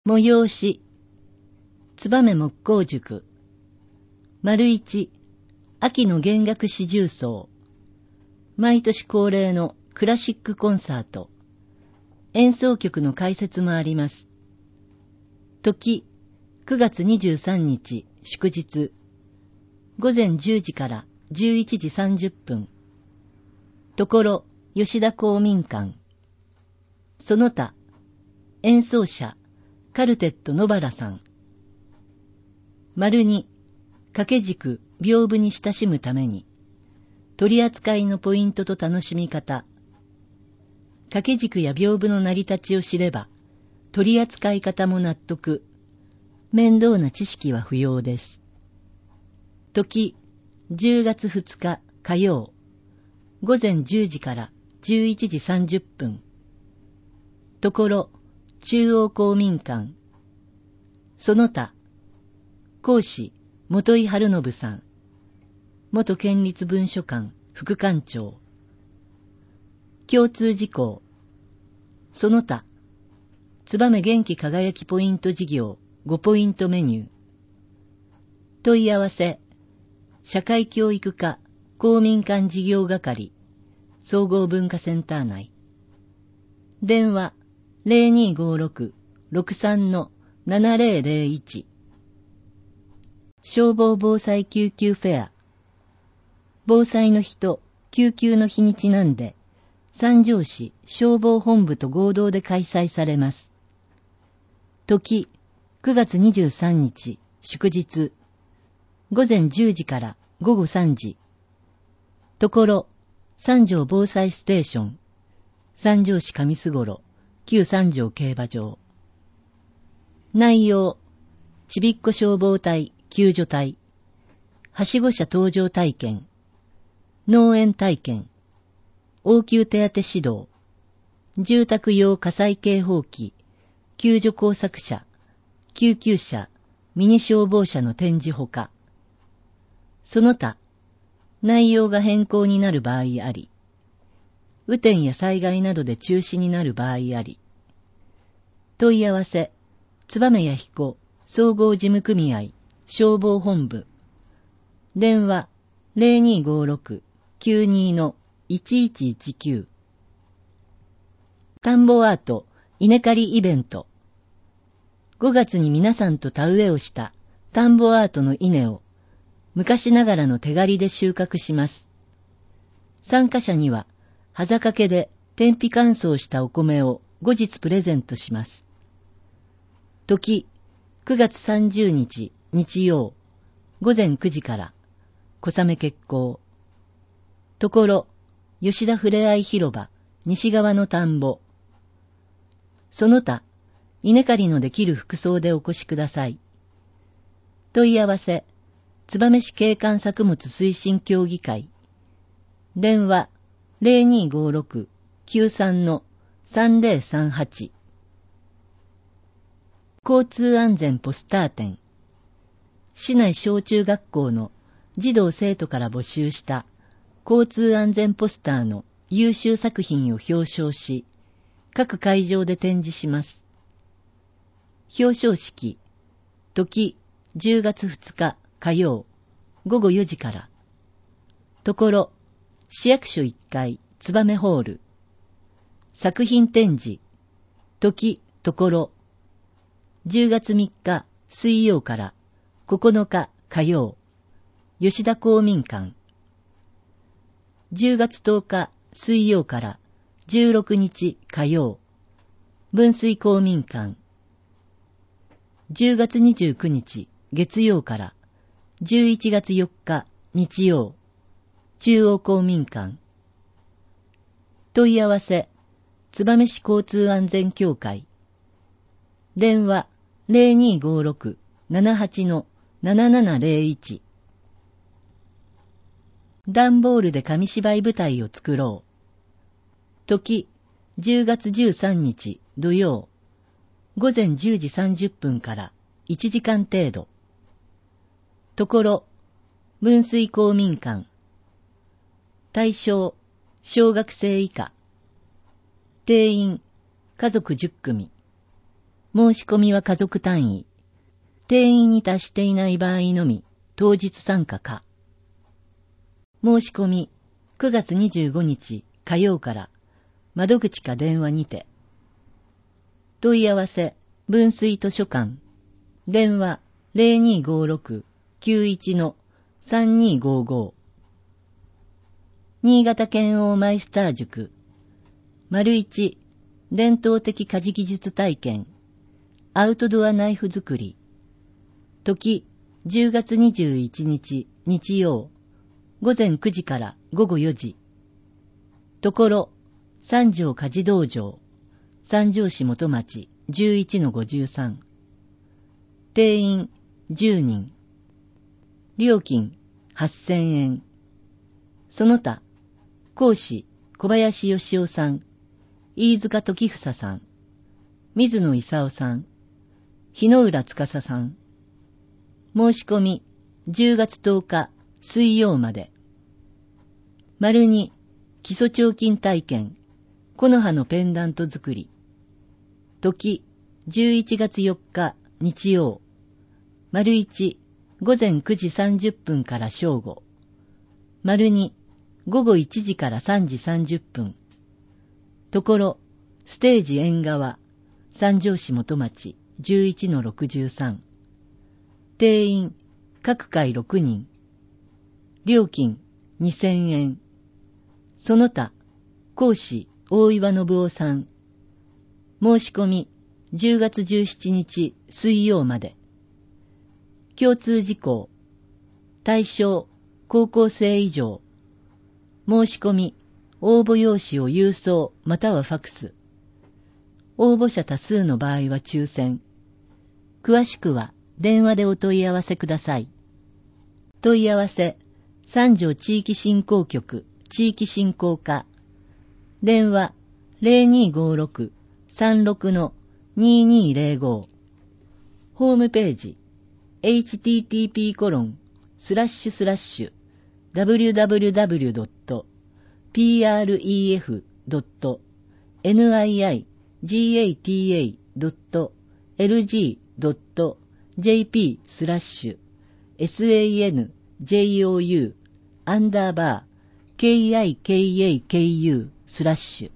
催し、燕木工塾、丸一、秋の弦楽四重奏、毎年恒例のクラシックコンサート、演奏曲の解説もあります。時、9月23日、祝日、午前10時から11時30分。ところ、吉田公民館。その他、演奏者、カルテット野原さん。丸に、掛け軸、屏風に親しむために、取り扱いのポイントと楽しみ方。掛け軸や屏風の成り立ちを知れば、取り扱い方も納得。面倒な知識は不要です。時、10月2日火曜、午前10時から11時30分。ところ、中央公民館。その他、講師、元井春信さん。元県立文書館副館長。共通事項。その他、燕元気輝きポイント事業5ポイントメニュー。問い合わせ、社会教育課公民館事業係総合文化センター内。電話 0256-63-7001。消防防災救急フェア。防災の日と救急の日にちなんで、三条市消防本部と合同で開催されます。時、9月23日、祝日、午前10時から午後3時。ところ、三条防災ステーション、三条市上須頃、旧三条競馬場。内容、ちびっこ消防隊、救助隊、はしご車搭乗体験、農園体験、応急手当指導、住宅用火災警報器、救助工作車、救急車、ミニ消防車の展示ほか、その他、内容が変更になる場合あり、雨天や災害などで中止になる場合あり、問い合わせ、燕谷彦総合事務組合消防本部、電話 0256-92-1119。田んぼアート稲刈りイベント。5月に皆さんと田植えをした田んぼアートの稲を昔ながらの手刈りで収穫します。参加者には葉坂家で天日乾燥したお米を後日プレゼントします。時、9月30日日曜、午前9時から小雨決行。ところ、吉田ふれあい広場西側の田んぼ。その他、稲刈りのできる服装でお越しください。問い合わせ、燕市景観作物推進協議会。電話 0256-93-3038。交通安全ポスター展。市内小中学校の児童生徒から募集した交通安全ポスターの優秀作品を表彰し、各会場で展示します。表彰式、時10月2日火曜、午後4時から。ところ、市役所1階燕ホール。作品展示、時ところ、10月3日水曜から9日火曜、吉田公民館。10月10日水曜から16日火曜、分水公民館。10月29日月曜から11月4日日曜、中央公民館。問い合わせ、燕市交通安全協会。電話 0256-78-7701。段ボールで紙芝居舞台を作ろう。時、10月13日土曜、午前10時30分から1時間程度。ところ、分水公民館。対象、小学生以下。定員、家族10組。 申し込みは家族単位。定員に達していない場合のみ、当日参加か。申し込み、9月25日火曜から、窓口か電話にて。問い合わせ、分水図書館。電話、0256-91-3255。新潟県央マイスター塾。1、伝統的家事技術体験。アウトドアナイフ作り。時、10月21日日曜。午前9時から午後4時。ところ、三条家事道場。三条市元町 11-53。定員10人。料金8000円。その他、講師小林義雄さん、飯塚時房さん、水野勲さん、日野浦司さん。申し込み10月10日水曜まで。2、基礎彫金体験、木の葉のペンダント作り。時、11月4日日曜。1、午前9時30分から正午。2、午後1時から3時30分。ところ、ステージ縁側、三条市元町 11-63。定員、各回6人。料金、2000円。その他、講師、大岩信夫さん。申し込み、10月17日水曜まで。共通事項。対象、高校生以上。申し込み、応募用紙を郵送またはファクス。応募者多数の場合は抽選。詳しくは電話でお問い合わせください。問い合わせ、三条地域振興局地域振興課。電話0256-36-2205。ホームページ http://www.piagata.org.jp/sanjou_kikaku/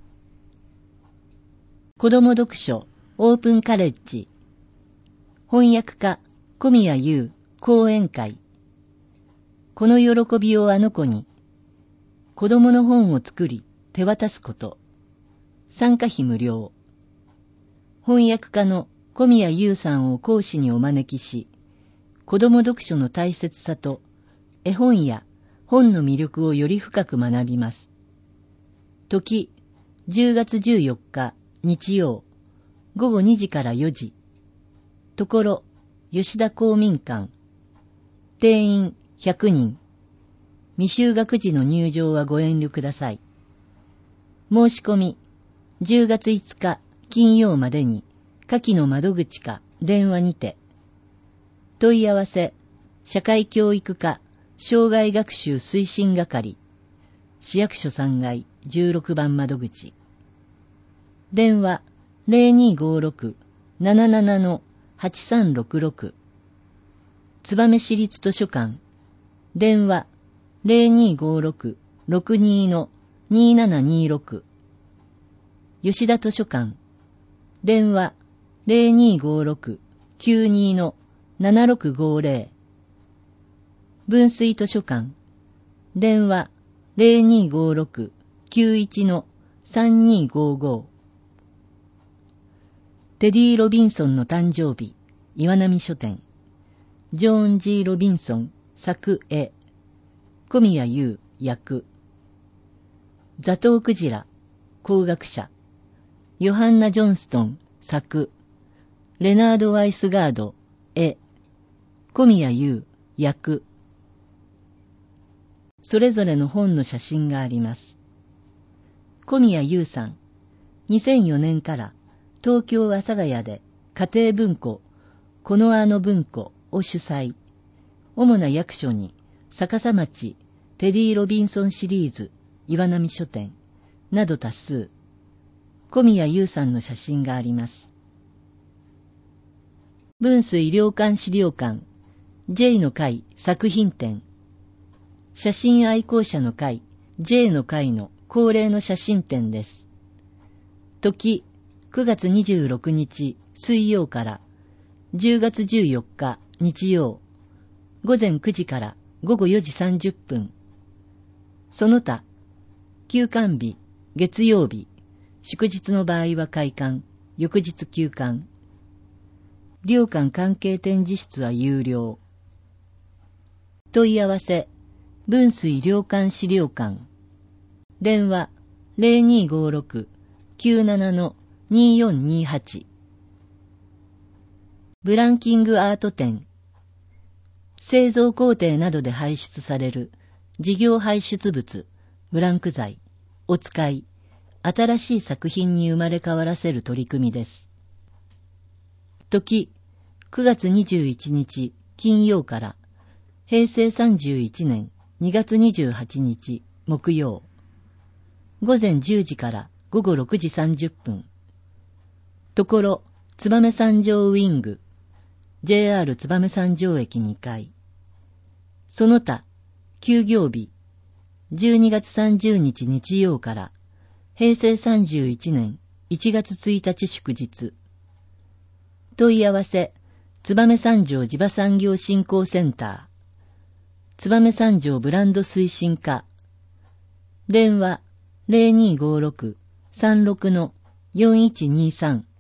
子供読書オープンカレッジ。翻訳家小宮優講演会。この喜びをあの子に。子供の本を作り手渡すこと。参加費無料。翻訳家の小宮優さんを講師にお招きし、子供読書の大切さと絵本や本の魅力をより深く学びます。時、10月14日日曜、午後2時から4時。ところ、吉田公民館。定員100人。未就学児の入場はご遠慮ください。申し込み、10月5日金曜までに、下記の窓口か電話にて。問い合わせ、社会教育課障害学習推進係。市役所3階16番窓口。電話0256-77-8366。燕市立図書館。電話0256-62-2726。吉田図書館。電話0256-92-7650。分水図書館。電話0256-91-3255。テディ・ロビンソンの誕生日、岩波書店。ジョーン・G・ロビンソン作絵。小宮優役。ザトウクジラ工学者。ヨハンナ・ジョンストン作。レナード・ワイスガード絵。小宮優役。それぞれの本の写真があります。小宮優さん、2004年から東京阿佐ヶ谷で家庭文庫、このあの文庫を主催。主な役所に逆さ町、テディ・ロビンソンシリーズ、岩波書店など多数。小宮優さんの写真があります。 文水良館資料館 J の会作品展、写真愛好者の会 J の会の恒例の写真展です。時9月26日水曜から10月14日日曜、午前9時から午後4時30分。その他、休館日、月曜日、祝日の場合は開館、翌日休館。両館関係展示室は有料。問い合わせ、文水良館資料館。電話、0256-97-2428。ブランキングアート展。製造工程などで排出される事業排出物、ブランク材、お使い、新しい作品に生まれ変わらせる取り組みです。時、9月21日金曜から平成31年2月28日木曜、午前10時から午後6時30分。ところ、燕三条ウィング、JR 燕三条駅2階。その他、休業日、12月30日日曜から平成31年1月1日祝日。問い合わせ、燕三条地場産業振興センター、燕三条ブランド推進課。電話、0256-36-4123。